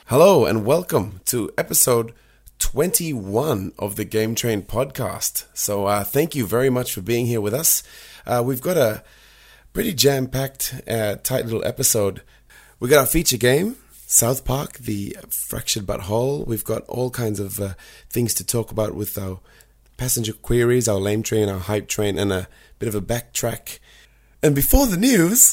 Hello and welcome to episode 21 of the Game Train podcast. So thank you very much for being here with us. We've got a pretty jam-packed, tight little episode. We got our feature game, South Park, the Fractured But Whole. We've got all kinds of things to talk about with our passenger queries, our lame train, our hype train, and a bit of a backtrack. And before the news,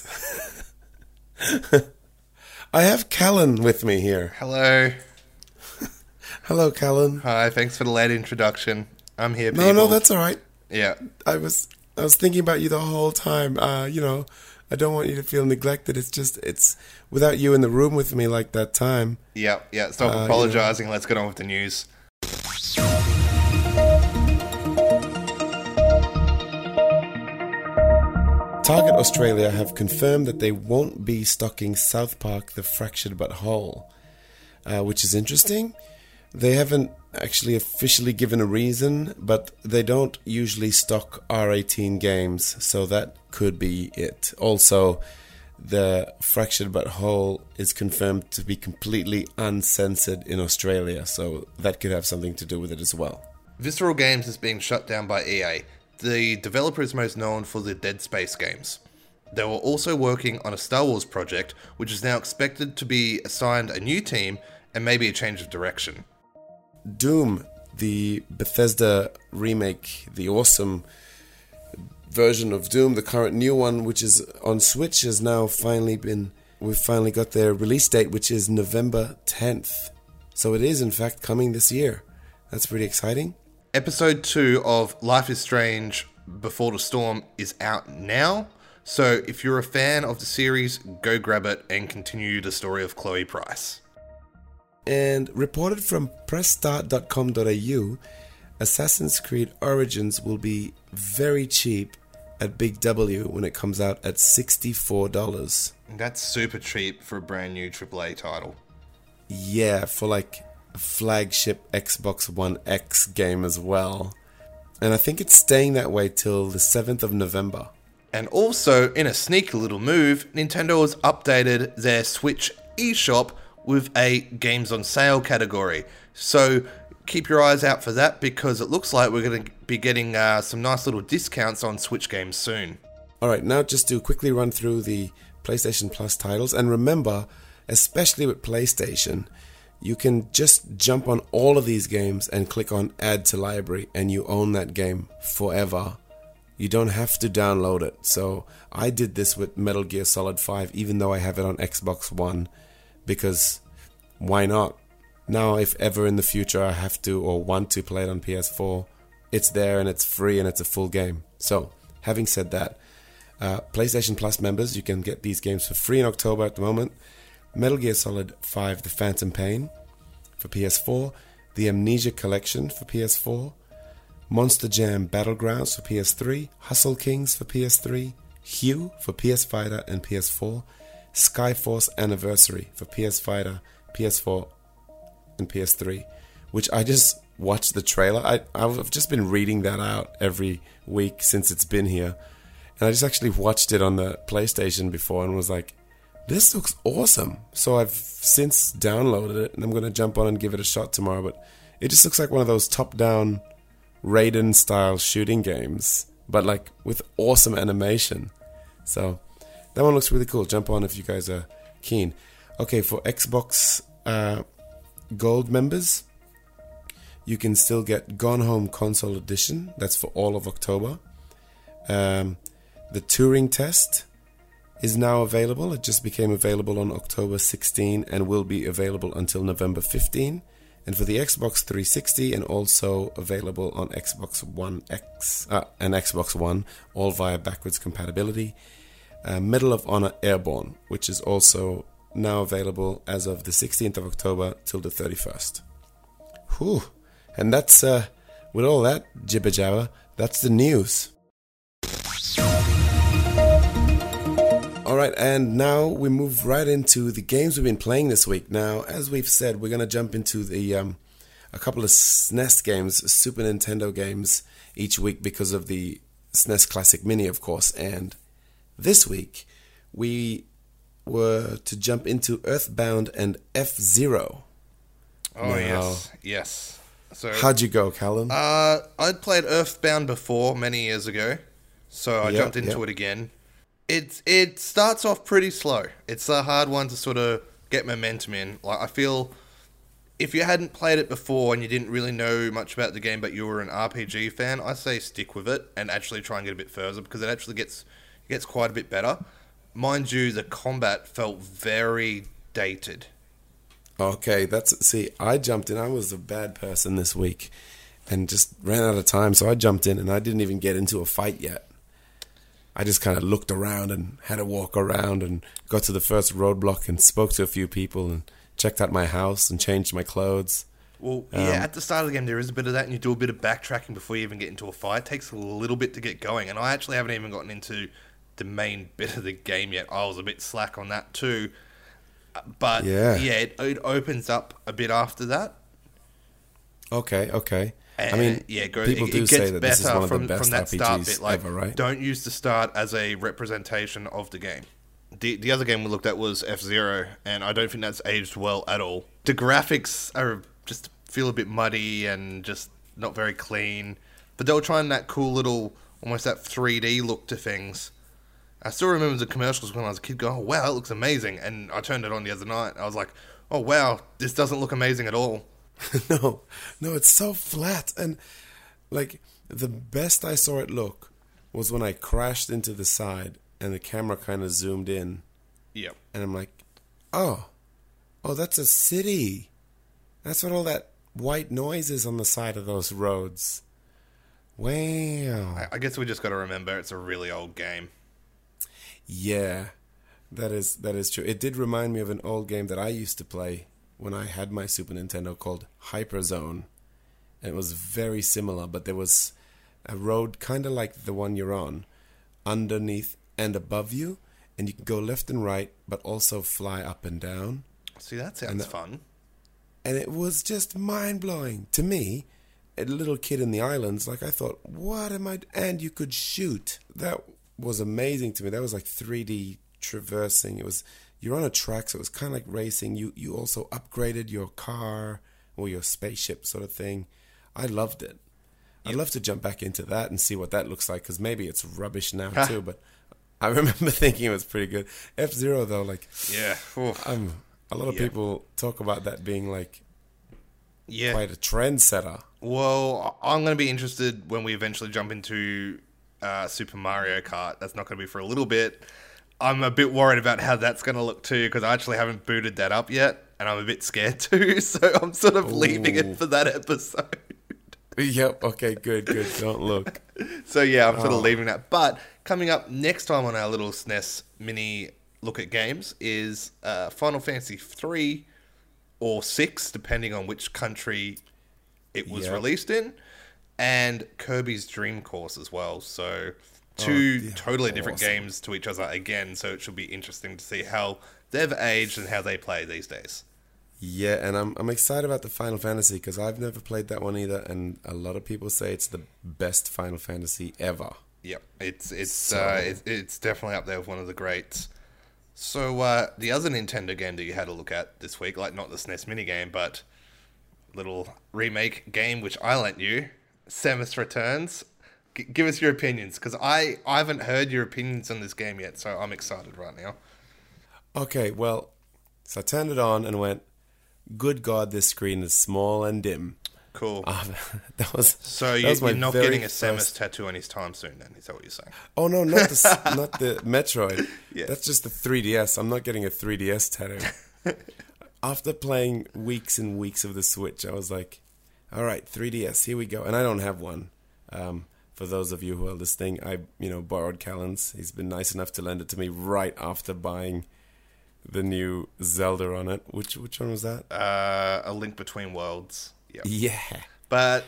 I have Callan with me here. Hello. Hello, Callan. Hi, thanks for the late introduction. I'm here, people. No, that's all right. Yeah. I was thinking about you the whole time. I don't want you to feel neglected. It's without you in the room with me like that time. Yeah. Stop apologizing. Let's get on with the news. Target Australia have confirmed that they won't be stocking South Park The Fractured But Whole, which is interesting. They haven't actually officially given a reason, but they don't usually stock R18 games, so that could be it. Also, the Fractured But Whole is confirmed to be completely uncensored in Australia, so that could have something to do with it as well. Visceral Games is being shut down by EA. The developer is most known for the Dead Space games. They were also working on a Star Wars project, which is now expected to be assigned a new team and maybe a change of direction. Doom, the Bethesda remake, the awesome version of Doom, the current new one, which is on Switch, has now we've finally got their release date, which is November 10th. So it is, in fact, coming this year. That's pretty exciting. Episode 2 of Life is Strange Before the Storm is out now, so if you're a fan of the series, go grab it and continue the story of Chloe Price. And reported from pressstart.com.au, Assassin's Creed Origins will be very cheap at Big W when it comes out at $64. That's super cheap for a brand new AAA title. Yeah, for like flagship Xbox One X game as well. And I think it's staying that way till the 7th of November. And also, in a sneaky little move, Nintendo has updated their Switch eShop with a games on sale category. So keep your eyes out for that, because it looks like we're going to be getting some nice little discounts on Switch games soon. Alright, now just to quickly run through the PlayStation Plus titles. And remember, especially with PlayStation, you can just jump on all of these games and click on Add to Library, and you own that game forever. You don't have to download it. So I did this with Metal Gear Solid 5, even though I have it on Xbox One, because why not? Now, if ever in the future I have to or want to play it on PS4, it's there and it's free and it's a full game. So, having said that, PlayStation Plus members, you can get these games for free in October at the moment. Metal Gear Solid 5 The Phantom Pain for PS4, the Amnesia Collection for PS4, Monster Jam Battlegrounds for PS3, Hustle Kings for PS3, Hue for PS Vita and PS4, Skyforce Anniversary for PS Vita, PS4 and PS3, which I just watched the trailer. I've just been reading that out every week since it's been here, and I just actually watched it on the PlayStation before and was like, this looks awesome. So I've since downloaded it, and I'm going to jump on and give it a shot tomorrow. But it just looks like one of those top-down Raiden-style shooting games, but like with awesome animation. So that one looks really cool. Jump on if you guys are keen. Okay, for Xbox Gold members, you can still get Gone Home Console Edition. That's for all of October. The Turing Test is now available. It just became available on October 16 and will be available until November 15. And for the Xbox 360, and also available on Xbox One X and Xbox One, all via backwards compatibility, Medal of Honor Airborne, which is also now available as of the 16th of October till the 31st. Whew. And that's, with all that jibber jabber, that's the news. Alright, and now we move right into the games we've been playing this week. Now, as we've said, we're going to jump into the a couple of SNES games, Super Nintendo games, each week because of the SNES Classic Mini, of course. And this week, we were to jump into Earthbound and F-Zero. Oh, yes. Yes. So, How'd you go, Callum? I'd played Earthbound before many years ago, so I jumped into it again. It starts off pretty slow. It's a hard one to sort of get momentum in. Like, I feel if you hadn't played it before and you didn't really know much about the game, but you were an RPG fan, I say stick with it and actually try and get a bit further, because it actually gets quite a bit better. Mind you, the combat felt very dated. Okay, see, I jumped in. I was a bad person this week and just ran out of time, so I jumped in and I didn't even get into a fight yet. I just kind of looked around and had a walk around and got to the first roadblock and spoke to a few people and checked out my house and changed my clothes. Well, yeah, at the start of the game there is a bit of that, and you do a bit of backtracking before you even get into a fight. It takes a little bit to get going, and I actually haven't even gotten into the main bit of the game yet. I was a bit slack on that too. But, it opens up a bit after that. Okay. And, I mean, people do say that this is one of the best RPGs ever, right? Don't use the start as a representation of the game. The other game we looked at was F-Zero, and I don't think that's aged well at all. The graphics are just feel a bit muddy and just not very clean, but they were trying that cool little, almost that 3D look to things. I still remember the commercials when I was a kid going, oh wow, it looks amazing, and I turned it on the other night. I was like, oh wow, this doesn't look amazing at all. No, it's so flat, and like the best I saw it look was when I crashed into the side and the camera kind of zoomed in. Yep. And I'm like, oh, that's a city. That's what all that white noise is on the side of those roads. Wow. I guess we just got to remember it's a really old game. Yeah, that is true. It did remind me of an old game that I used to play when I had my Super Nintendo called Hyperzone. And it was very similar, but there was a road kind of like the one you're on, underneath and above you, and you can go left and right, but also fly up and down. See, that sounds fun. And it was just mind-blowing. To me, a little kid in the islands, like I thought, what am I... And you could shoot. That was amazing to me. That was like 3D traversing. It was... You're on a track, so it was kind of like racing. You also upgraded your car or your spaceship sort of thing. I loved it. I'd love to jump back into that and see what that looks like, because maybe it's rubbish now too, but I remember thinking it was pretty good. F-Zero, though, like... Yeah. A lot of people talk about that being like quite a trendsetter. Well, I'm going to be interested when we eventually jump into Super Mario Kart. That's not going to be for a little bit. I'm a bit worried about how that's going to look too, because I actually haven't booted that up yet, and I'm a bit scared too, so I'm sort of leaving it for that episode. Yep, okay, good. Don't look. So yeah, I'm sort of leaving that. But coming up next time on our little SNES mini look at games is Final Fantasy 3 or 6, depending on which country it was released in, and Kirby's Dream Course as well. So two totally different games to each other again, so it should be interesting to see how they've aged and how they play these days. Yeah, and I'm excited about the Final Fantasy because I've never played that one either, and a lot of people say it's the best Final Fantasy ever. Yep, it's definitely up there with one of the greats. So the other Nintendo game that you had a look at this week, like not the SNES minigame, but little remake game which I lent you, Samus Returns. Give us your opinions, because I haven't heard your opinions on this game yet, so I'm excited right now. Okay, well, so I turned it on and went, good God, this screen is small and dim. Cool. So you're not getting a Samus tattoo anytime soon, then? Is that what you're saying? Oh, no, not the Metroid. Yeah. That's just the 3DS. I'm not getting a 3DS tattoo. After playing weeks and weeks of the Switch, I was like, all right, 3DS, here we go. And I don't have one. For those of you who are listening, I borrowed Callan's. He's been nice enough to lend it to me right after buying the new Zelda on it. Which one was that? A Link Between Worlds. Yep. Yeah. But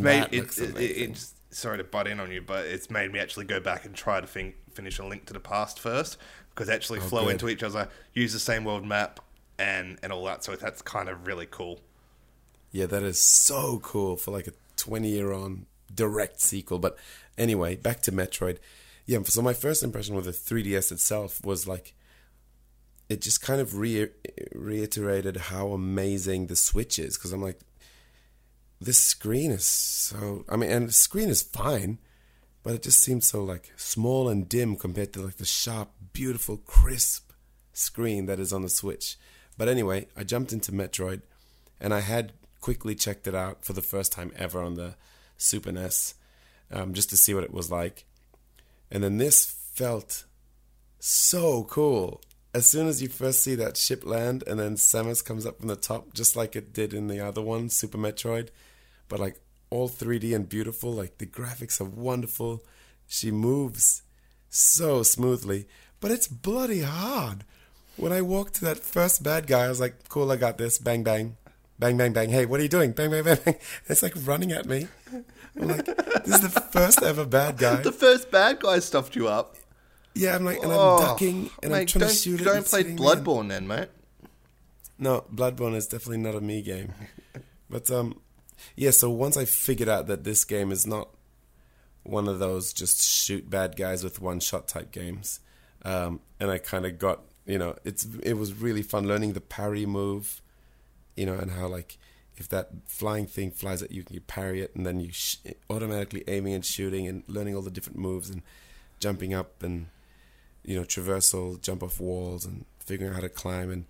it's sorry to butt in on you, but it's made me actually go back and try to finish A Link to the Past first, because they actually flow into each other, use the same world map, and all that. So that's kind of really cool. Yeah, that is so cool for like a 20-year-on direct sequel. But anyway, back to Metroid. Yeah, so my first impression with the 3DS itself was like, it just kind of reiterated how amazing the Switch is, because I'm like, this screen is so, I mean, and the screen is fine, but it just seems so like small and dim compared to like the sharp, beautiful, crisp screen that is on the Switch. But anyway, I jumped into Metroid, and I had quickly checked it out for the first time ever on the Super NES, just to see what it was like. And then this felt so cool. As soon as you first see that ship land, and then Samus comes up from the top, just like it did in the other one, Super Metroid, but like all 3D and beautiful, like the graphics are wonderful. She moves so smoothly, but it's bloody hard. When I walked to that first bad guy, I was like, cool, I got this. Bang, bang. Bang, bang, bang. Hey, what are you doing? Bang, bang, bang, bang. It's like running at me. I'm like, this is the first ever bad guy. The first bad guy stuffed you up. Yeah, I'm like, and I'm ducking, and mate, I'm trying to shoot it. Don't play Bloodborne then, mate. No, Bloodborne is definitely not a me game. But, yeah, so once I figured out that this game is not one of those just shoot bad guys with one-shot type games, and I kind of got, it was really fun learning the parry move, and how, like, if that flying thing flies at you, you parry it, and then you automatically aiming and shooting and learning all the different moves and jumping up and, traversal, jump off walls and figuring out how to climb. And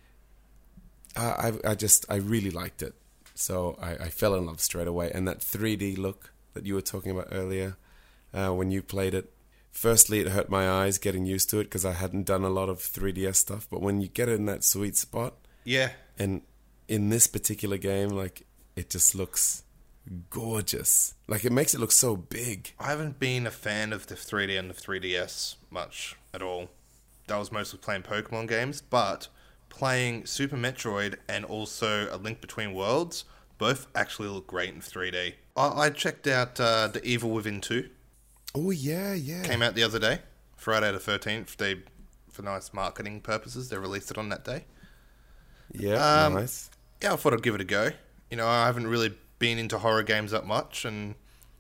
I really liked it. So I fell in love straight away. And that 3D look that you were talking about earlier, when you played it, firstly, it hurt my eyes getting used to it because I hadn't done a lot of 3DS stuff. But when you get it in that sweet spot, yeah, and in this particular game, like, it just looks gorgeous. Like, it makes it look so big. I haven't been a fan of the 3D and the 3DS much at all. That was mostly playing Pokemon games, but playing Super Metroid and also A Link Between Worlds both actually look great in 3D. I checked out The Evil Within 2. Oh, yeah. Came out the other day, Friday the 13th. For nice marketing purposes, they released it on that day. Yeah, nice. Yeah, I thought I'd give it a go. I haven't really been into horror games that much, and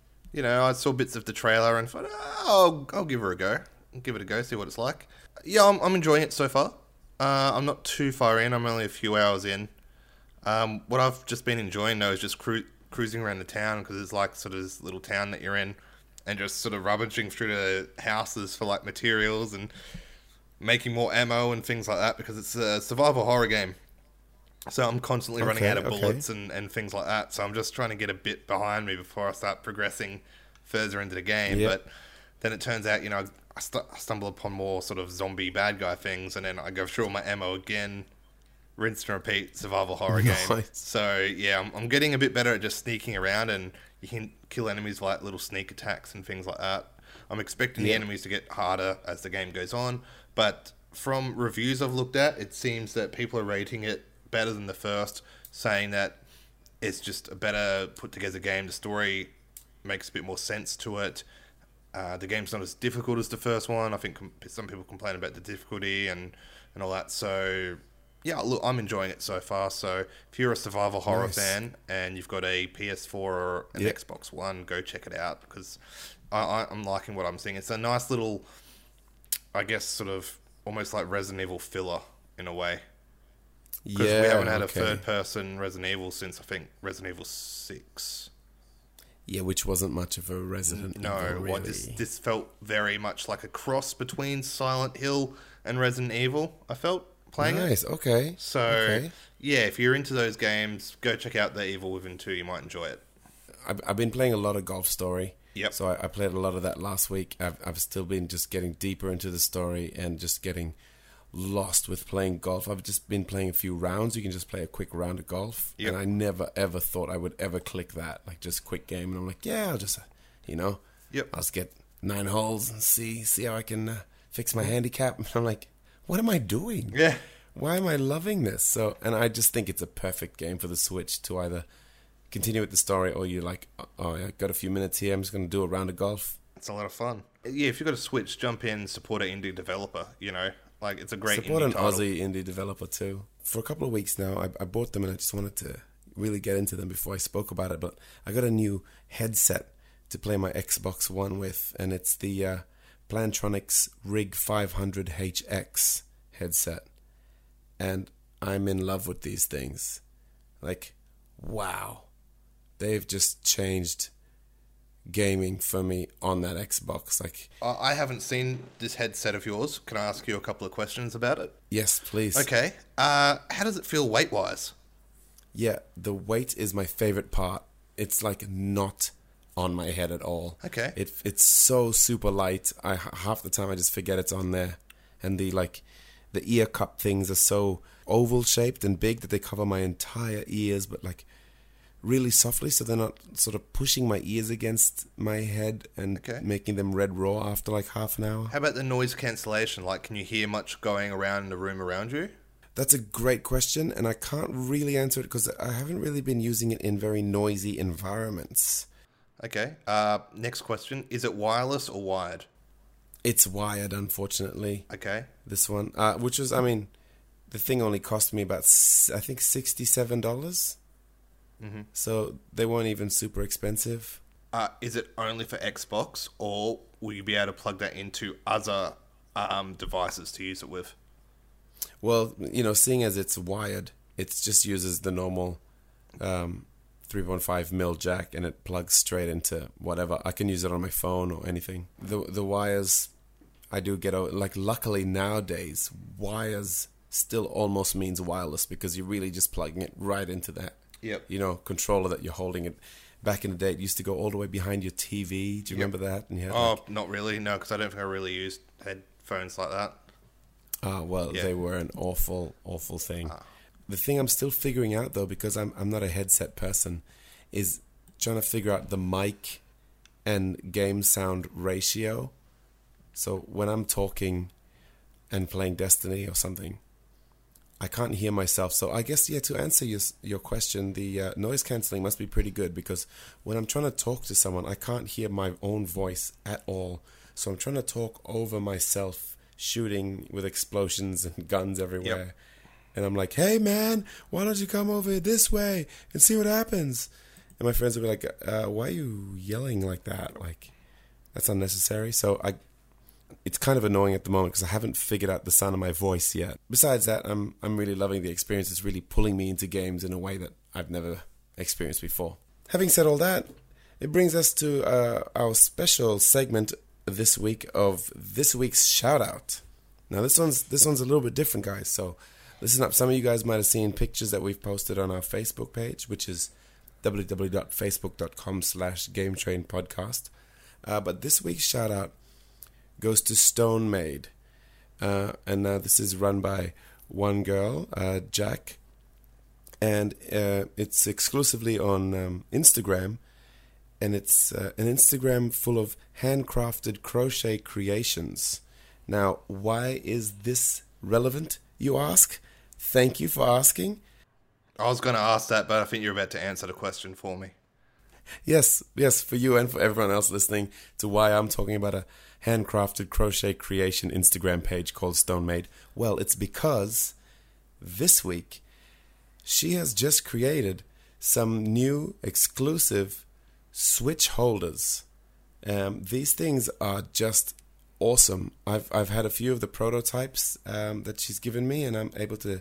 I saw bits of the trailer and thought, I'll give her a go. Give it a go, see what it's like. Yeah, I'm enjoying it so far. I'm not too far in. I'm only a few hours in. What I've just been enjoying though is just cruising around the town, because it's like sort of this little town that you're in, and just sort of rummaging through the houses for like materials and making more ammo and things like that, because it's a survival horror game. So I'm constantly running out of bullets and things like that. So I'm just trying to get a bit behind me before I start progressing further into the game. Yep. But then it turns out, I stumble upon more sort of zombie bad guy things, and then I go through all my ammo again, rinse and repeat, survival horror game. So yeah, I'm getting a bit better at just sneaking around, and you can kill enemies with like little sneak attacks and things like that. I'm expecting the enemies to get harder as the game goes on, but from reviews I've looked at, it seems that people are rating it better than the first, saying that it's just a better put together game. The story makes a bit more sense to it. The game's not as difficult as the first one. I think some people complain about the difficulty and all that. So yeah, look, I'm enjoying it so far. So if you're a survival horror fan and you've got a PS4 or an Xbox One, go check it out, because I'm liking what I'm seeing. It's a nice little, I guess, sort of almost like Resident Evil filler in a way. Because we haven't had a third-person Resident Evil since, I think, Resident Evil 6. Yeah, which wasn't much of a Resident Evil, really. This felt very much like a cross between Silent Hill and Resident Evil, I felt, playing it. Nice, okay. So, yeah, if you're into those games, go check out The Evil Within 2. You might enjoy it. I've been playing a lot of Golf Story. Yep. So I played a lot of that last week. I've still been just getting deeper into the story and just getting lost with playing golf. I've just been playing a few rounds. You can just play a quick round of golf. Yep. And I never ever thought I would ever click that, like just quick game. And I'm like, yeah, I'll just, I'll just get 9 holes and see how I can fix my handicap. And I'm like, what am I doing? Yeah. Why am I loving this? So, and I just think it's a perfect game for the Switch to either continue with the story, or you're like, oh, I got a few minutes here, I'm just going to do a round of golf. It's a lot of fun. Yeah, if you've got a Switch, jump in, support an indie developer, Like, it's a great support indie an title. Aussie indie developer too. For a couple of weeks now, I bought them, and I just wanted to really get into them before I spoke about it. But I got a new headset to play my Xbox One with, and it's the Plantronics Rig 500HX headset. and I'm in love with these things. Like, wow. They've just changed gaming for me on that Xbox. Like, I haven't seen this headset of yours. Can I ask you a couple of questions about it? yes, please. Okay. How does it feel weight-wise? Yeah, the weight is my favorite part. It's like not on my head at all. Okay. It's so super light. Half the time I just forget it's on there. And the ear cup things are so oval shaped and big that they cover my entire ears, but like really softly, so they're not sort of pushing my ears against my head and making them red raw after like half an hour. How about the noise cancellation? Like, can you hear much going around in the room around you? That's a great question, and I can't really answer it because I haven't really been using it in very noisy environments. Okay. Next question. Is it wireless or wired? It's wired, unfortunately. Okay. This one, which was, I mean, the thing only cost me about, I think, $67. Mm-hmm. So they weren't even super expensive. Is it only for Xbox, or will you be able to plug that into other devices to use it with? Well, seeing as it's wired, it just uses the normal 3.5mm jack, and it plugs straight into whatever. I can use it on my phone or anything. The wires, I do get out. Like, luckily nowadays, wires still almost means wireless because you're really just plugging it right into that. Yep. Controller that you're holding it. Back in the day, it used to go all the way behind your TV. Do you remember that? And you had not really. No, because I don't think I really used headphones like that. They were an awful, awful thing. The thing I'm still figuring out, though, because I'm not a headset person, is trying to figure out the mic and game sound ratio. So when I'm talking and playing Destiny or something, I can't hear myself. So I guess, to answer your question, the noise cancelling must be pretty good, because when I'm trying to talk to someone, I can't hear my own voice at all. So I'm trying to talk over myself, shooting with explosions and guns everywhere. Yep. And I'm like, hey, man, why don't you come over this way and see what happens? And my friends will be like, why are you yelling like that? Like, that's unnecessary. So it's kind of annoying at the moment because I haven't figured out the sound of my voice yet. Besides that, I'm really loving the experience. It's really pulling me into games in a way that I've never experienced before. Having said all that, it brings us to our special segment this week of this week's shout out. Now this one's a little bit different, guys. So listen up. Some of you guys might have seen pictures that we've posted on our Facebook page, which is www.facebook.com/GameTrainPodcast. But this week's shout out goes to Stone Maid. And now this is run by one girl, Jack. And it's exclusively on Instagram. And it's an Instagram full of handcrafted crochet creations. Now, why is this relevant, you ask? Thank you for asking. I was going to ask that, but I think you're about to answer the question for me. Yes, for you and for everyone else listening to why I'm talking about a handcrafted crochet creation Instagram page called Stone Maid. Well, it's because this week she has just created some new exclusive Switch holders. These things are just awesome. I've had a few of the prototypes that she's given me, and I'm able to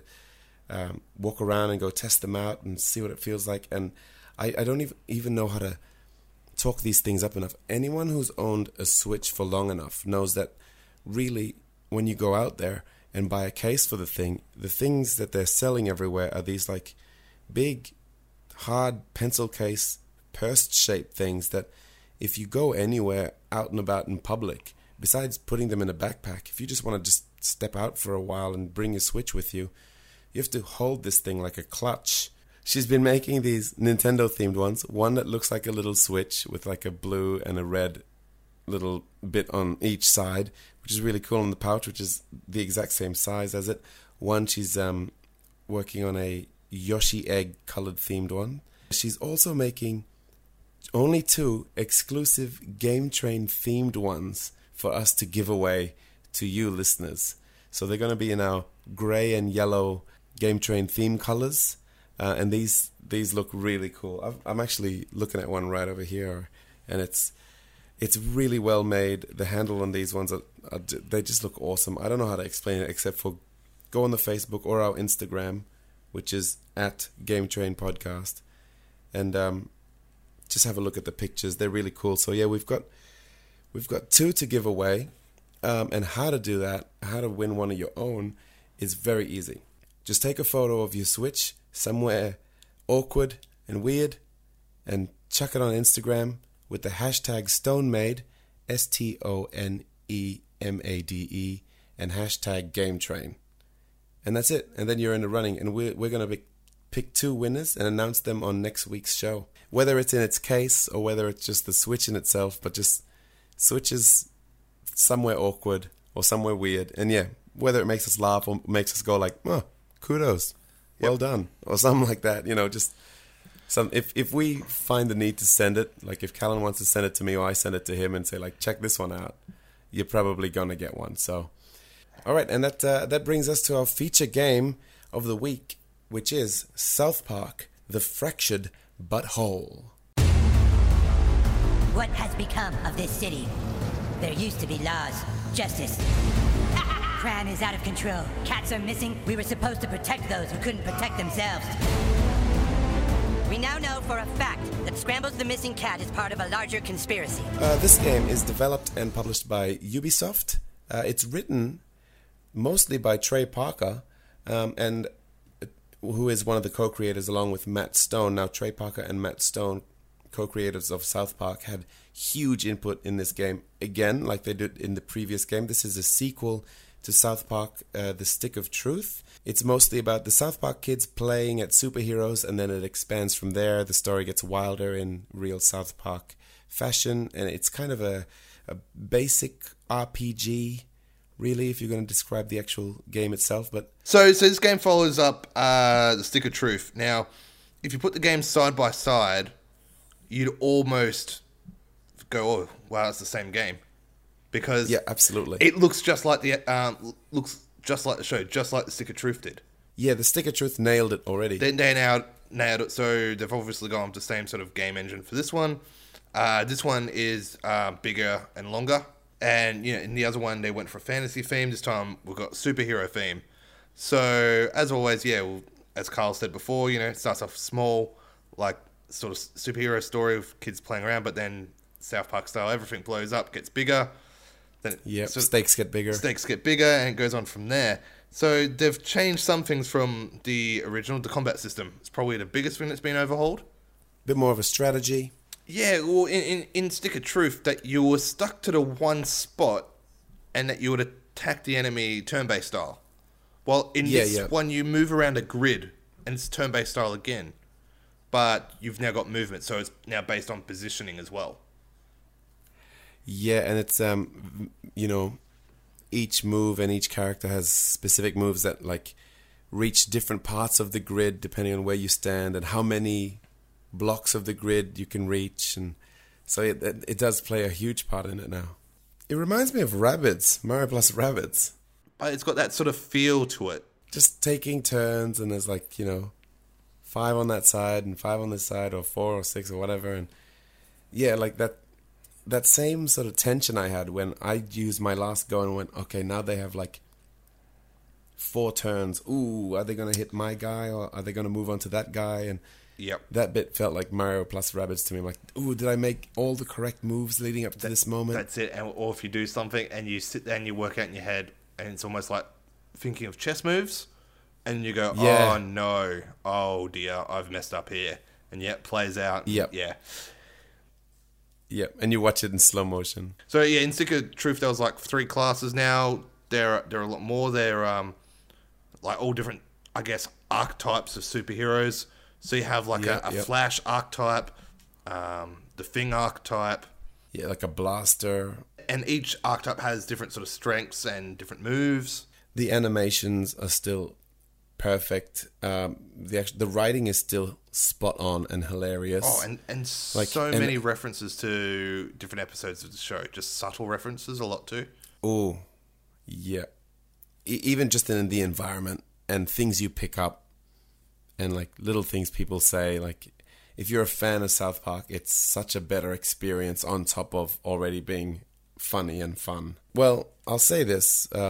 walk around and go test them out and see what it feels like. And I don't even know how to talk these things up enough. Anyone who's owned a Switch for long enough knows that really when you go out there and buy a case for the things that they're selling everywhere are these like big, hard pencil case, purse-shaped things that if you go anywhere out and about in public, besides putting them in a backpack, if you just want to just step out for a while and bring your Switch with you, you have to hold this thing like a clutch. She's been making these Nintendo-themed ones, one that looks like a little Switch with like a blue and a red little bit on each side, which is really cool, on the pouch, which is the exact same size as it. One, she's working on a Yoshi egg colored themed one. She's also making only 2 exclusive Game Train themed ones for us to give away to you listeners. So they're going to be in our gray and yellow Game Train theme colors. And these look really cool. I'm actually looking at one right over here, and it's really well made. The handle on these ones they just look awesome. I don't know how to explain it except for go on the Facebook or our Instagram, which is at Game Train Podcast, and just have a look at the pictures. They're really cool. So yeah, we've got 2 to give away, and how to do that, how to win one of your own, is very easy. Just take a photo of your Switch somewhere awkward and weird, and chuck it on Instagram with the hashtag StoneMade, StoneMade, and hashtag GameTrain. And that's it. And then you're in the running. And we're going to pick 2 winners and announce them on next week's show. Whether it's in its case or whether it's just the Switch in itself, but just switches somewhere awkward or somewhere weird. And yeah, whether it makes us laugh or makes us go like, oh, kudos, well done, or something like that. Just some. If we find the need to send it, like if Callan wants to send it to me or I send it to him and say like, check this one out, you're probably gonna get one. So, all right, and that brings us to our feature game of the week, which is South Park: The Fractured Butthole. What has become of this city? There used to be laws, justice. Crime is out of control. Cats are missing. We were supposed to protect those who couldn't protect themselves. We now know for a fact that Scrambles the Missing Cat is part of a larger conspiracy. This game is developed and published by Ubisoft. It's written mostly by Trey Parker, and who is one of the co-creators along with Matt Stone. Now, Trey Parker and Matt Stone, co-creators of South Park, had huge input in this game. Again, like they did in the previous game, this is a sequel to South Park, The Stick of Truth. It's mostly about the South Park kids playing at superheroes, and then it expands from there. The story gets wilder in real South Park fashion, and it's kind of a basic RPG, really, if you're going to describe the actual game itself. But So this game follows up The Stick of Truth. Now, if you put the games side by side, you'd almost go, oh, wow, it's the same game. Because yeah, absolutely, it looks just like the show, just like The Stick of Truth did. Yeah, The Stick of Truth nailed it already. They nailed it, so they've obviously gone with the same sort of game engine for this one. This one is bigger and longer, and in the other one they went for a fantasy theme. This time we've got superhero theme. So as always, as Carl said before, it starts off small, like sort of superhero story of kids playing around, but then South Park style, everything blows up, gets bigger. Then stakes get bigger. Stakes get bigger, and it goes on from there. So they've changed some things from the original. The combat system is probably the biggest thing that's been overhauled. Bit more of a strategy. Yeah, well, in Stick of Truth, that you were stuck to the one spot, and that you would attack the enemy turn-based style. Well, in this one, you move around a grid, and it's turn-based style again. But you've now got movement, so it's now based on positioning as well. Yeah, and it's each move and each character has specific moves that like reach different parts of the grid depending on where you stand and how many blocks of the grid you can reach, and so it does play a huge part in it now. It reminds me of Rabbids, Mario plus Rabbids. But it's got that sort of feel to it. Just taking turns, and there's 5 on that side and 5 on this side, or 4 or 6 or whatever, and yeah, like that same sort of tension I had when I used my last go and went, okay, now they have 4 turns. Ooh, are they going to hit my guy, or are they going to move on to that guy? And that bit felt like Mario plus Rabbids to me. I'm like, ooh, did I make all the correct moves leading up to this moment? That's it. Or if you do something and you sit there and you work out in your head, and it's almost like thinking of chess moves, and you go, oh no, oh dear, I've messed up here. And it plays out. Yeah. Yeah, and you watch it in slow motion. So yeah, in Stick of Truth, there was 3 classes now. There are a lot more. They're all different, I guess, archetypes of superheroes. So you have a Flash archetype, the Thing archetype. Yeah, like a blaster. And each archetype has different sort of strengths and different moves. The animations are still perfect. The writing is still spot on and hilarious. Oh, and so many references to different episodes of the show. Just subtle references a lot too. Oh, yeah. Even just in the environment and things you pick up and little things people say. If you're a fan of South Park, it's such a better experience on top of already being funny and fun. Well, I'll say this.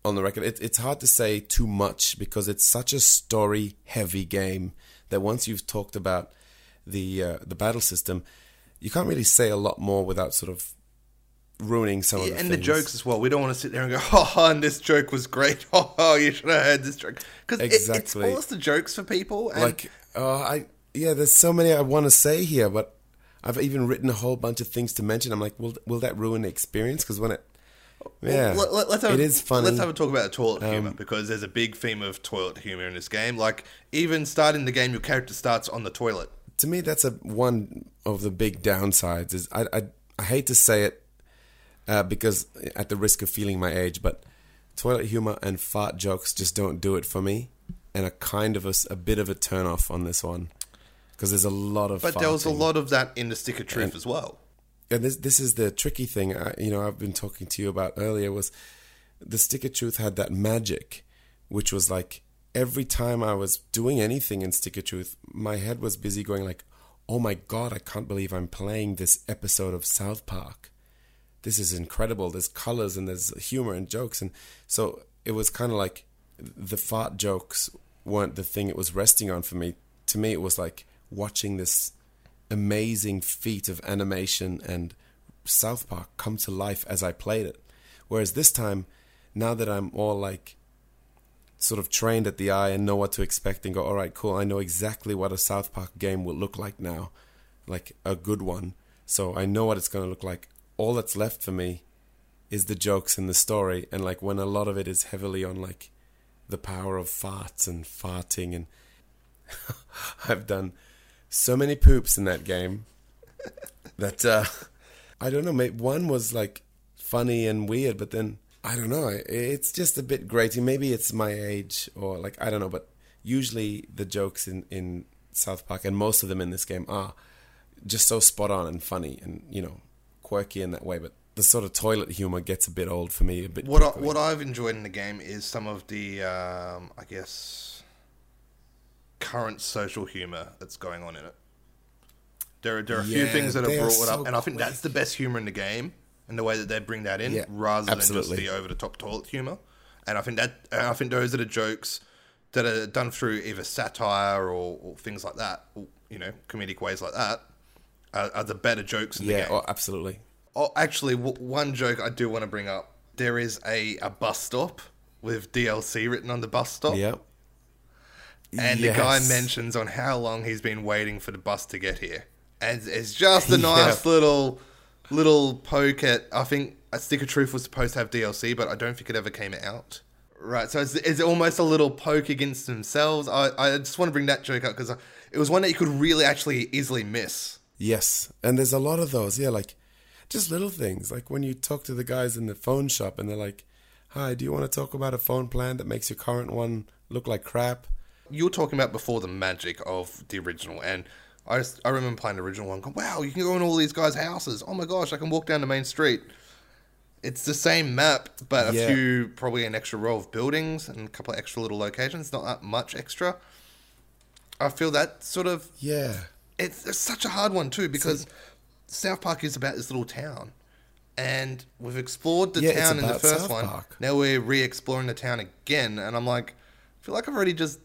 on the record. It's hard to say too much because it's such a story-heavy game that once you've talked about the battle system, you can't really say a lot more without sort of ruining some of the and things. the jokes as well. We don't want to sit there and go, oh, and this joke was great. Oh, you should have heard this joke. Because Exactly. it spoils the jokes for people. And Like, there's so many I want to say here, but I've even written a whole bunch of things to mention. I'm like, will that ruin the experience? Because when it, it is funny. Let's have a talk about toilet humor, because there's a big theme of toilet humor in this game. Like, even starting the game, your character starts on the toilet. To me, that's one of the big downsides. Is I hate to say it because at the risk of feeling my age, but toilet humor and fart jokes just don't do it for me, and are kind of a bit of a turn off on this one because there's a lot of. But farting. there was a lot of that in the Stick of Truth as well. And this is the tricky thing. I've been talking to you about earlier was the Stick of Truth had that magic, which was like every time I was doing anything in Stick of Truth, my head was busy going like, "Oh my God, I can't believe I'm playing this episode of South Park. This is incredible. There's colors and there's humor and jokes." And so it was kind of like the fart jokes weren't the thing it was resting on for me. To me, it was like watching this amazing feat of animation and South Park come to life as I played it. Whereas this time, now that I'm all like sort of trained at the eye and know what to expect and go, all right, cool, I know exactly what a South Park game will look like now, like a good one. So I know what it's going to look like. All that's left for me is the jokes and the story, and like when a lot of it is heavily on like the power of farts and farting, and I've done so many poops in that game that I don't know, maybe one was like funny and weird, but then I don't know, it's just a bit grating. Maybe it's my age or like I don't know, but usually the jokes in South Park, and most of them in this game, are just so spot on and funny and quirky in that way. But the sort of toilet humor gets a bit old for me. What I've enjoyed in the game is some of the I guess current social humor that's going on in it. There are a few things that are brought up, and I think that's the best humor in the game, and the way that they bring that in, rather than just the over the top toilet humor. And I think those are the jokes that are done through either satire or things like that, or, comedic ways like that, are the better jokes in the game. Oh, absolutely. Oh, actually, one joke I do want to bring up. There is a bus stop with DLC written on the bus stop. Yep. And the guy mentions on how long he's been waiting for the bus to get here. And it's just a nice little poke at, I think A Stick of Truth was supposed to have DLC, but I don't think it ever came out. Right, so it's almost a little poke against themselves. I just want to bring that joke up because it was one that you could really actually easily miss. Yes, and there's a lot of those, like just little things. Like when you talk to the guys in the phone shop and they're like, "Hi, do you want to talk about a phone plan that makes your current one look like crap?" You were talking about before the magic of the original, and I remember playing the original one, going, wow, you can go in all these guys' houses. Oh my gosh, I can walk down the main street. It's the same map, but probably an extra row of buildings and a couple of extra little locations. Not that much extra. I feel that sort of... Yeah. It's such a hard one too, because South Park is about this little town. And we've explored the town in the first South one. Park. Now we're re-exploring the town again, and I'm like, I feel like I've already just...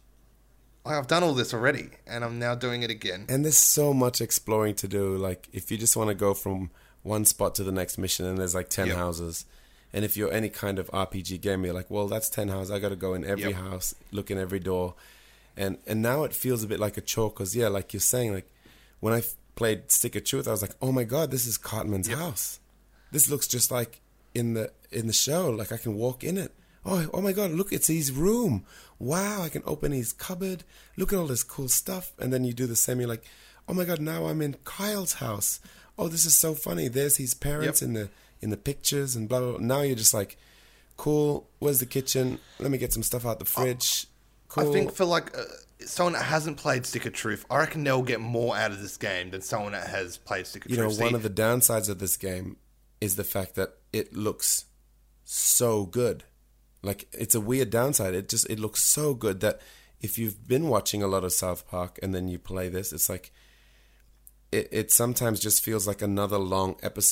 I've done all this already, and I'm now doing it again. And there's so much exploring to do. Like, if you just want to go from one spot to the next mission, and there's like 10 houses. And if you're any kind of RPG game, you're like, well, that's 10 houses. I got to go in every house, look in every door. And now it feels a bit like a chore, because, like you're saying, like, when I played Stick of Truth, I was like, oh my God, this is Cartman's house. This looks just like in the show. Like, I can walk in it. Oh my God, look, it's his room. Wow, I can open his cupboard. Look at all this cool stuff. And then you do the same. You're like, oh my God, now I'm in Kyle's house. Oh, this is so funny. There's his parents in the pictures and blah, blah, blah. Now you're just like, cool, where's the kitchen? Let me get some stuff out the fridge. Cool. I think for like someone that hasn't played Stick of Truth, I reckon they'll get more out of this game than someone that has played Stick of Truth. One of the downsides of this game is the fact that it looks so good. Like, it's a weird downside. It looks so good that if you've been watching a lot of South Park and then you play this, it's like it sometimes just feels like another long episode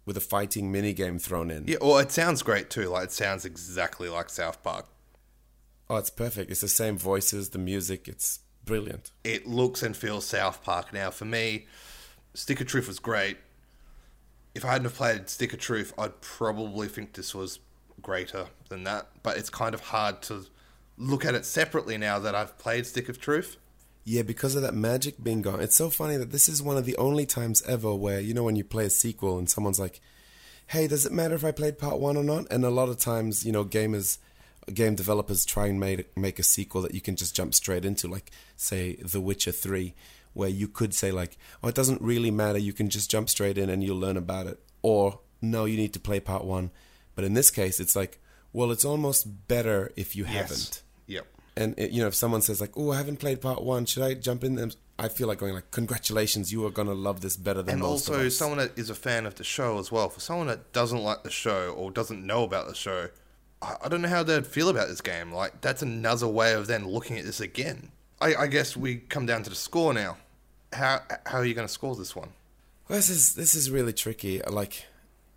with a fighting minigame thrown in. Yeah, well, it sounds great too. Like, it sounds exactly like South Park. Oh, it's perfect. It's the same voices, the music. It's brilliant. It looks and feels South Park. Now, for me, Stick of Truth was great. If I hadn't have played Stick of Truth, I'd probably think this was greater than that. But it's kind of hard to look at it separately now that I've played Stick of Truth. Yeah, because of that magic being gone. It's so funny that this is one of the only times ever where, you know, when you play a sequel and someone's like, hey, does it matter if I played part 1 or not? And a lot of times, you know, game developers try and make a sequel that you can just jump straight into, like, say, The Witcher 3, where you could say, like, oh, it doesn't really matter, you can just jump straight in and you'll learn about it. Or, no, you need to play part 1. But in this case, it's like, well, it's almost better if you haven't. Yep. And, you know, if someone says, like, oh, I haven't played part 1, should I jump in? I feel like going, like, congratulations, you are going to love this better than most of us. And also, someone that is a fan of the show as well. For someone that doesn't like the show or doesn't know about the show, I don't know how they'd feel about this game. Like, that's another way of then looking at this again. I guess we come down to the score now. How are you going to score this one? Well, this is really tricky. Like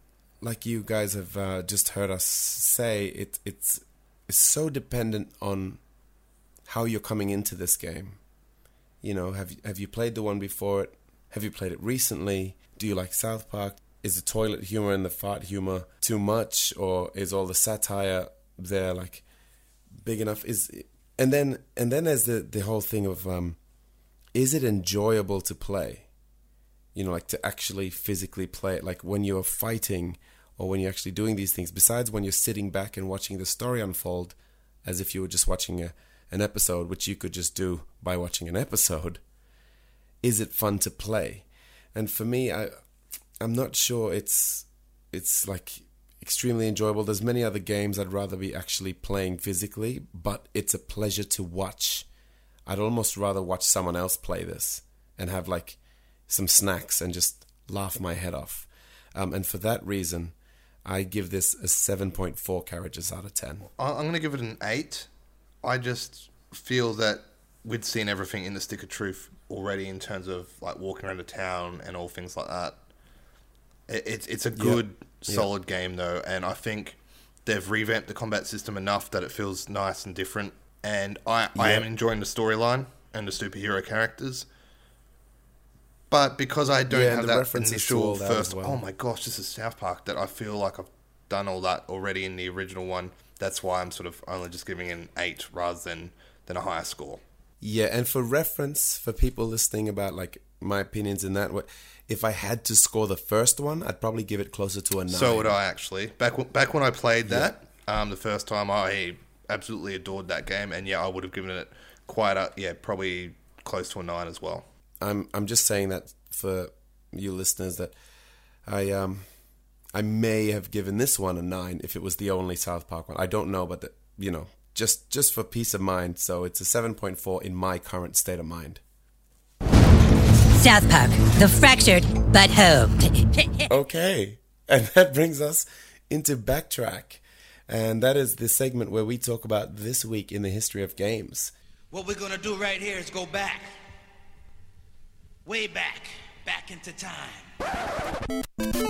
you guys have just heard us say, it's so dependent on how you're coming into this game. You know, have you played the one before it? Have you played it recently? Do you like South Park? Is the toilet humor and the fart humor too much, or is all the satire there like big enough? And then there's the whole thing of is it enjoyable to play? You know, like to actually physically play it, like when you're fighting or when you're actually doing these things. Besides when you're sitting back and watching the story unfold, as if you were just watching an episode, which you could just do by watching an episode. Is it fun to play? And for me, I'm not sure it's like extremely enjoyable. There's many other games I'd rather be actually playing physically, but it's a pleasure to watch. I'd almost rather watch someone else play this and have like some snacks and just laugh my head off. And for that reason, I give this a 7.4 carriages out of 10. I'm going to give it an 8. I just feel that we'd seen everything in the Stick of Truth already in terms of like walking around the town and all things like that. It's a good, solid game though, and I think they've revamped the combat system enough that it feels nice and different. And I am enjoying the storyline and the superhero characters. But because I don't have that initial first, oh my gosh, this is South Park, that I feel like I've done all that already in the original one. That's why I'm sort of only just giving an 8 rather than a higher score. Yeah, and for reference, for people listening about like my opinions in that, if I had to score the first one, I'd probably give it closer to a 9. So would I actually. Back when I played that, the first time, I absolutely adored that game, and I would have given it probably close to a 9 as well. I'm just saying that for you listeners that I may have given this one a 9 if it was the only South Park one. I don't know, but just for peace of mind. So it's a 7.4 in my current state of mind. South Park, the fractured but hoped. Okay, and that brings us into Backtrack, and that is the segment where we talk about this week in the history of games. What we're gonna do right here is go back, way back into time.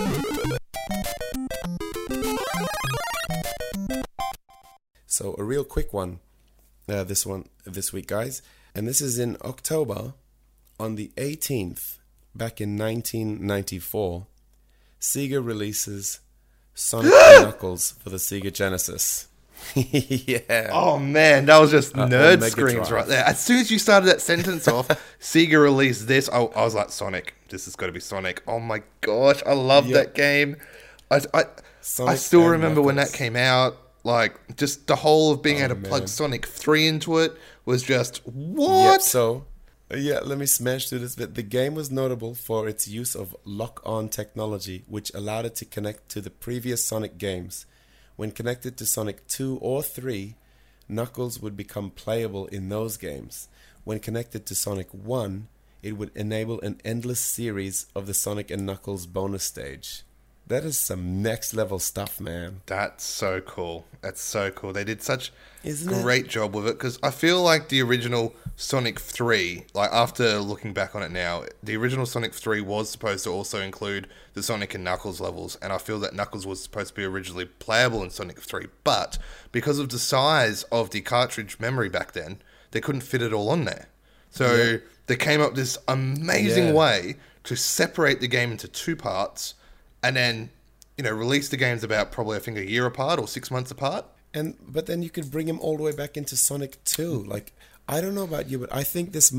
So a real quick one, this week, guys, and this is in October. On the 18th, back in 1994, Sega releases Sonic and Knuckles for the Sega Genesis. Yeah. Oh man, that was just nerd screams right there. As soon as you started that sentence off, Sega released this. I was like, Sonic. This has got to be Sonic. Oh my gosh, I love that game. I still remember when that came out. Like, just the whole of being able to plug Sonic 3 into it was just, what? Yep, so, let me smash through this bit. The game was notable for its use of lock-on technology, which allowed it to connect to the previous Sonic games. When connected to Sonic 2 or 3, Knuckles would become playable in those games. When connected to Sonic 1, it would enable an endless series of the Sonic and Knuckles bonus stage. That is some next level stuff, man. That's so cool. That's so cool. They did such great job with it, because I feel like the original Sonic 3, like after looking back on it now, the original Sonic 3 was supposed to also include the Sonic and Knuckles levels, and I feel that Knuckles was supposed to be originally playable in Sonic 3, but because of the size of the cartridge memory back then, they couldn't fit it all on there. So they came up with this amazing way to separate the game into 2 parts, and then, you know, release the games about probably, I think, a year apart or 6 months apart. But then you could bring him all the way back into Sonic 2. Like, I don't know about you, but I think this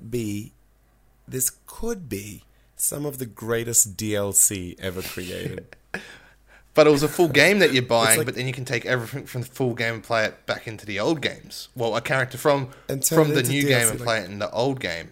could be some of the greatest DLC ever created. But it was a full game that you're buying, but then you can take everything from the full game and play it back into the old games. Well, a character from the new DLC, game and play it in the old game.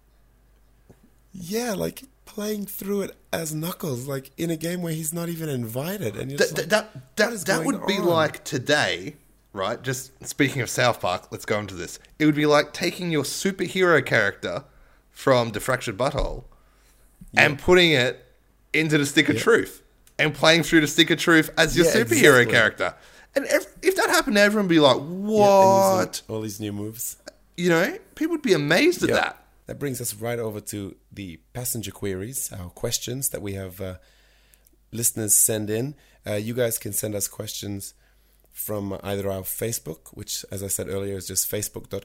Yeah, like playing through it as Knuckles, like in a game where he's not even invited. And you're just that would be like today, right? Just speaking of South Park, let's go into this. It would be like taking your superhero character from The Fractured Butthole and putting it into the Stick of Truth and playing through the Stick of Truth as your superhero character. And if that happened, everyone would be like, what? All these new moves. You know, people would be amazed at that. That brings us right over to the passenger queries, our questions that we have listeners send in. You guys can send us questions from either our Facebook, which, as I said earlier, is just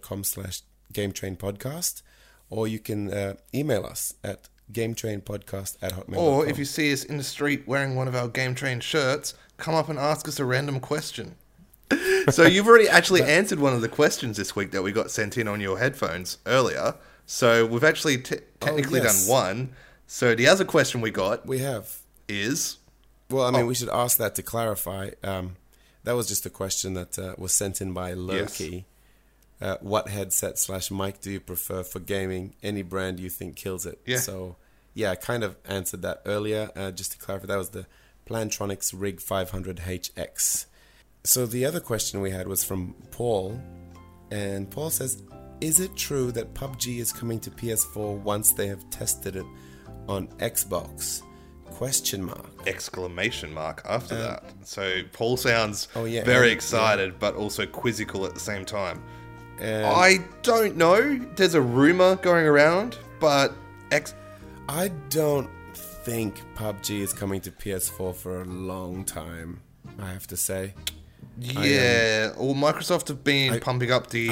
facebook.com/GameTrainPodcast, or you can email us at GameTrainPodcast@hotmail.com. Or if you see us in the street wearing one of our Game Train shirts, come up and ask us a random question. So you've already actually answered one of the questions this week that we got sent in on your headphones earlier. So we've actually technically done one. So the other question we got is... Well, I mean, we should ask that to clarify. That was just a question that was sent in by Loki. Yes. What headset/mic do you prefer for gaming? Any brand you think kills it? Yeah. So, I kind of answered that earlier. Just to clarify, that was the Plantronics Rig 500HX. So the other question we had was from Paul. And Paul says... Is it true that PUBG is coming to PS4 once they have tested it on Xbox? ? Exclamation mark after that. So Paul sounds very excited, but also quizzical at the same time. I don't know. There's a rumor going around, but... I don't think PUBG is coming to PS4 for a long time, I have to say. Yeah, well, Microsoft have been pumping up the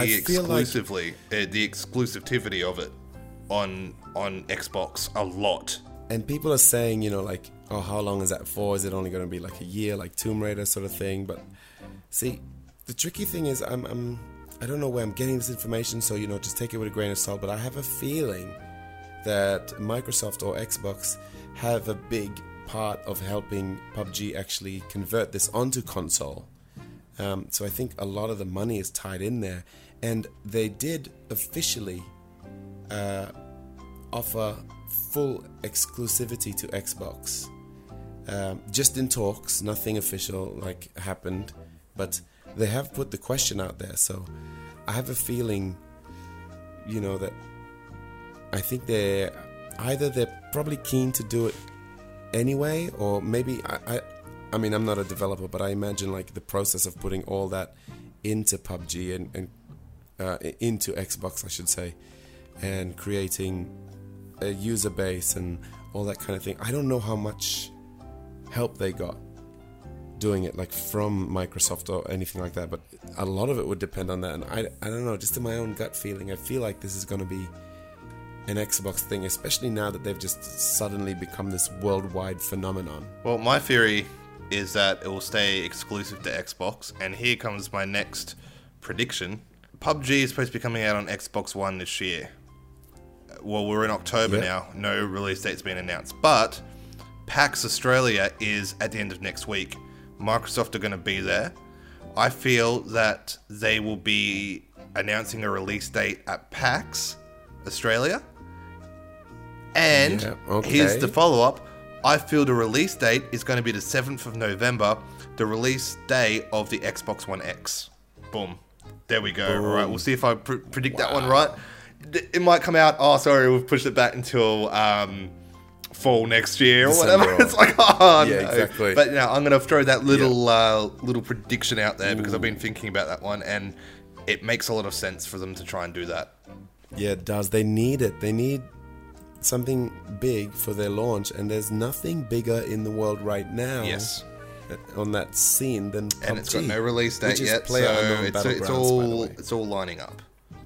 exclusivity of it on Xbox a lot. And people are saying, you know, like, oh, how long is that for? Is it only going to be like a year, like Tomb Raider sort of thing? But see, the tricky thing is, I don't know where I'm getting this information, so, you know, just take it with a grain of salt. But I have a feeling that Microsoft or Xbox have a big part of helping PUBG actually convert this onto console. So I think a lot of the money is tied in there. And they did officially offer full exclusivity to Xbox. Just in talks, nothing official like happened. But they have put the question out there. So I have a feeling, you know, that I think they're probably keen to do it anyway, or maybe I mean, I'm not a developer, but I imagine like the process of putting all that into PUBG and into Xbox, I should say, and creating a user base and all that kind of thing. I don't know how much help they got doing it, like from Microsoft or anything like that, but a lot of it would depend on that. And I don't know, just in my own gut feeling, I feel like this is going to be an Xbox thing, especially now that they've just suddenly become this worldwide phenomenon. Well, my theory is that it will stay exclusive to Xbox, and here comes my next prediction. PUBG is supposed to be coming out on Xbox One this year. Well, we're in October now. No release date's been announced, but PAX Australia is at the end of next week. Microsoft are going to be there. I feel that they will be announcing a release date at PAX Australia. And here's the follow-up. I feel the release date is going to be the 7th of November, the release day of the Xbox One X. Boom. There we go. Boom. All right, we'll see if I predict that one right. It might come out, we've pushed it back until fall next year or whatever. It's like, no. Exactly. But I'm going to throw that little prediction out there because I've been thinking about that one, and it makes a lot of sense for them to try and do that. Yeah, it does. They need it. They need something big for their launch, and there's nothing bigger in the world right now. Yes. On that scene than PUBG. And it's got no release date yet, so it's all lining up.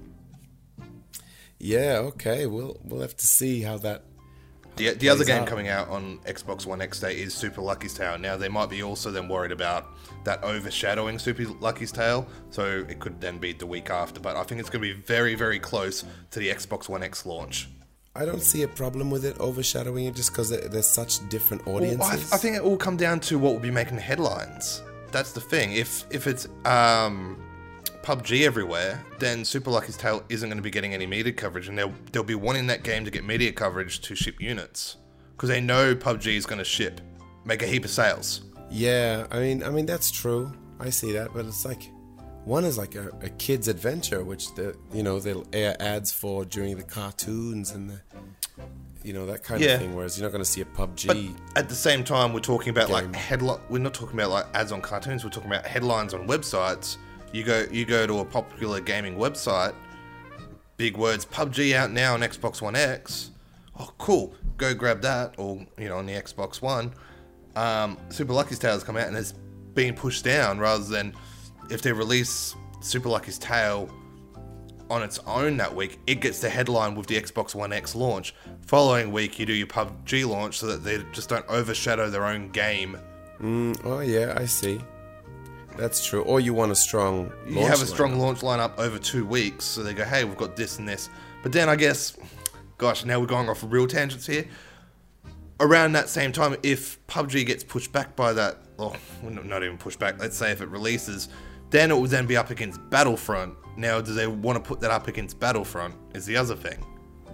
Yeah, okay. We'll have to see how that. The other game coming out on Xbox One X Day is Super Lucky's Tale. Now they might be also then worried about that overshadowing Super Lucky's Tale, so it could then be the week after. But I think it's going to be very, very close to the Xbox One X launch. I don't see a problem with it overshadowing it just because there's such different audiences. Well, I think it will come down to what will be making the headlines. That's the thing. If it's PUBG everywhere, then Super Lucky's Tale isn't going to be getting any media coverage, and they'll be wanting that game to get media coverage to ship units because they know PUBG is going to make a heap of sales. Yeah, I mean that's true. I see that, but it's like one is like a kid's adventure, which they'll air ads for during the cartoons and that kind of thing. Whereas you're not going to see a PUBG. But at the same time, we're talking about we're not talking about like ads on cartoons. We're talking about headlines on websites. You go to a popular gaming website, big words, PUBG out now on Xbox One X. Oh, cool. Go grab that, or on the Xbox One. Super Lucky's Tale has come out and it's being pushed down rather than if they release Super Lucky's Tale on its own that week, it gets the headline with the Xbox One X launch. Following week, you do your PUBG launch so that they just don't overshadow their own game. Oh yeah, I see. That's true. Or you want a strong launch You have a strong launch lineup over 2 weeks, so they go, hey, we've got this and this. But then I guess, gosh, now we're going off real tangents here. Around that same time, if PUBG gets pushed back by that, or not even pushed back, let's say if it releases, then it will then be up against Battlefront. Now, do they want to put that up against Battlefront is the other thing.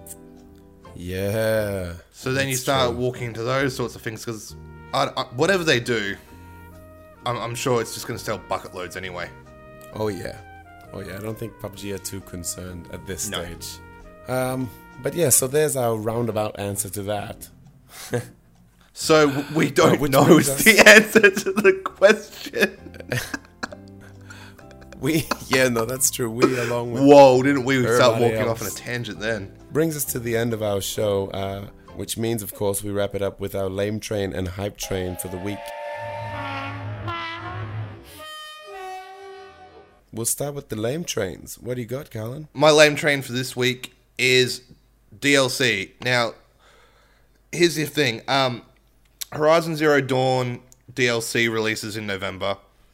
Yeah. So then you start walking into those sorts of things, because whatever they do, I'm sure it's just going to sell bucket loads anyway. Oh yeah. I don't think PUBG are too concerned at this stage. But yeah, so there's our roundabout answer to that. So we don't know the answer to the question. That's true. We along with Whoa, didn't we start walking else. off on a tangent then? Brings us to the end of our show, which means, of course, we wrap it up with our lame train and hype train for the week. We'll start with the lame trains. What do you got, Colin? My lame train for this week is DLC. Now, here's the thing. Horizon Zero Dawn DLC releases in November.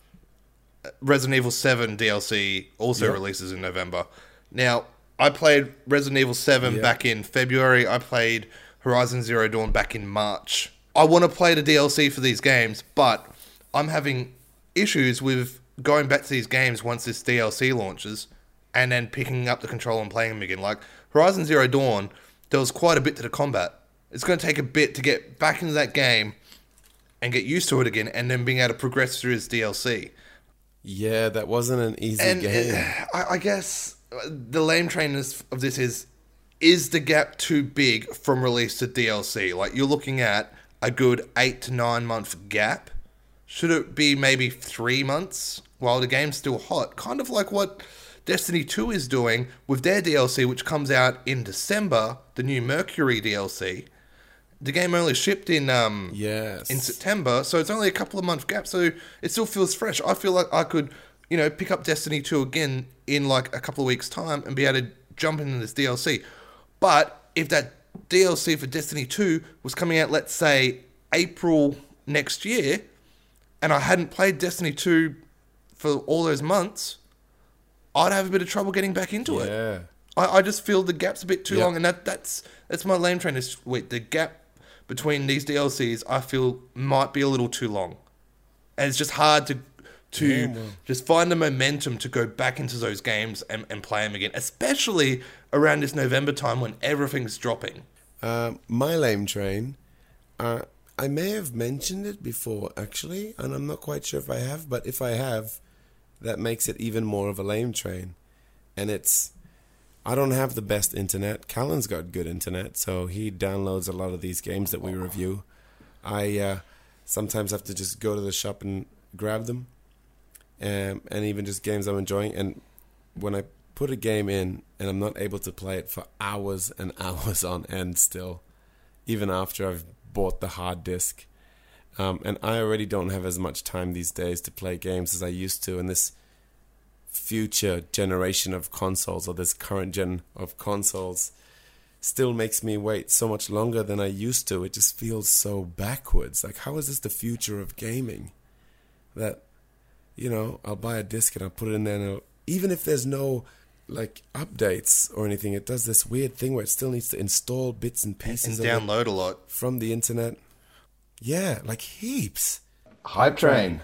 Resident Evil 7 DLC also releases in November. Now, I played Resident Evil 7 back in February. I played Horizon Zero Dawn back in March. I want to play the DLC for these games, but I'm having issues with going back to these games once this DLC launches and then picking up the controller and playing them again. Like, Horizon Zero Dawn, there was quite a bit to the combat. It's going to take a bit to get back into that game and get used to it again and then being able to progress through its DLC. Yeah, that wasn't an easy game. I guess the lame train of this is the gap too big from release to DLC? Like, you're looking at a good 8 to 9 month gap. Should it be maybe 3 months while the game's still hot? Kind of like what Destiny 2 is doing with their DLC, which comes out in December, the new Mercury DLC. The game only shipped in September, so it's only a couple of month gap, so it still feels fresh. I feel like I could, pick up Destiny 2 again in like a couple of weeks' time and be able to jump into this DLC. But if that DLC for Destiny 2 was coming out, let's say, April next year, and I hadn't played Destiny 2 for all those months, I'd have a bit of trouble getting back into it. I just feel the gap's a bit too long, and that's my lame train. The gap between these DLCs, I feel, might be a little too long. And it's just hard to just find the momentum to go back into those games and play them again, especially around this November time when everything's dropping. My lame train, I may have mentioned it before, actually, and I'm not quite sure if I have, but if I have, that makes it even more of a lame train. And I don't have the best internet. Callan's got good internet, so he downloads a lot of these games that we review. I sometimes have to just go to the shop and grab them, and even just games I'm enjoying. And when I put a game in and I'm not able to play it for hours and hours on end still, even after I've bought the hard disk. And I already don't have as much time these days to play games as I used to. And this future generation of consoles, or this current gen of consoles, still makes me wait so much longer than I used to. It just feels so backwards. Like, how is this the future of gaming? That, you know, I'll buy a disc and I'll put it in there, and even if there's no like updates or anything, it does this weird thing where it still needs to install bits and pieces and download a lot from the internet. Yeah, like heaps. Hype Train.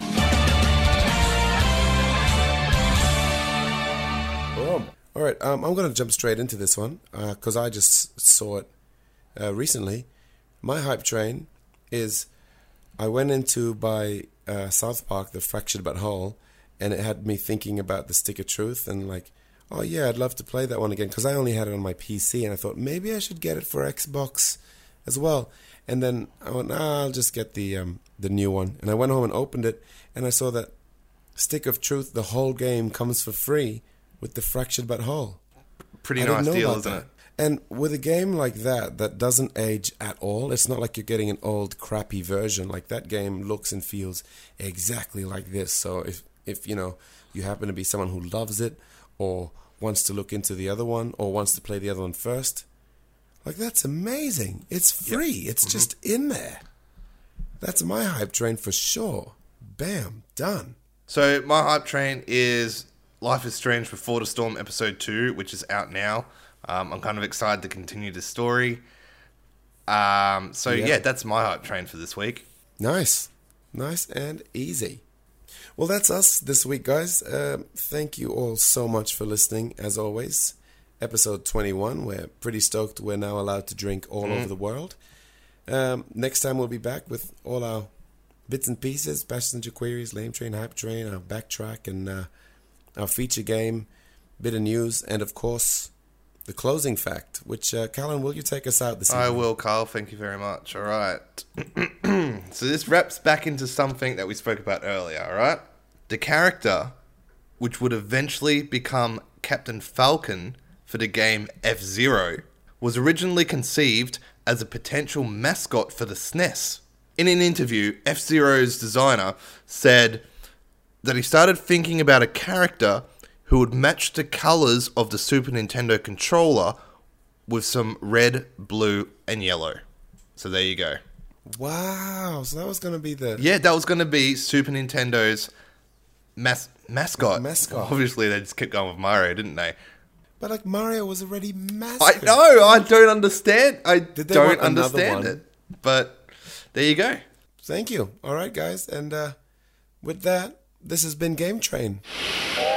Boom. All right, I'm going to jump straight into this one because I just saw it recently. My hype train is I went into by South Park, The Fractured But Whole, and it had me thinking about the Stick of Truth and like, oh yeah, I'd love to play that one again because I only had it on my PC, and I thought maybe I should get it for Xbox as well. And then I went, I'll just get the new one. And I went home and opened it, and I saw that Stick of Truth, the whole game, comes for free with the Fractured But Whole. Pretty nice deal, isn't it? And with a game like that doesn't age at all, it's not like you're getting an old crappy version. Like, that game looks and feels exactly like this. So if you know, you happen to be someone who loves it or wants to look into the other one or wants to play the other one first, like, that's amazing. It's free. Yep. It's just in there. That's my hype train for sure. Bam, done. So my hype train is Life is Strange Before the Storm Episode 2, which is out now. I'm kind of excited to continue the story. Yeah, that's my hype train for this week. Nice. Nice and easy. Well, that's us this week, guys. Thank you all so much for listening, as always. Episode 21, we're pretty stoked we're now allowed to drink all over the world. Next time we'll be back with all our bits and pieces, passenger queries, lame train, hype train, our backtrack, and our feature game, bit of news, and of course, the closing fact, which, Callan, will you take us out this evening? I will, Carl. Thank you very much. All right. So this wraps back into something that we spoke about earlier, all right? The character, which would eventually become Captain Falcon for the game F-Zero, was originally conceived as a potential mascot for the SNES. In an interview, F-Zero's designer said that he started thinking about a character who would match the colors of the Super Nintendo controller with some red, blue, and yellow. So there you go. Wow, so that was going to be the... Yeah, that was going to be Super Nintendo's mascot. Mascot. Obviously, they just kept going with Mario, didn't they? But, like, Mario was already mascot. I know, I don't understand. I Did they don't want another understand one? it. But there you go. Thank you. All right, guys. And with that, this has been Game Train.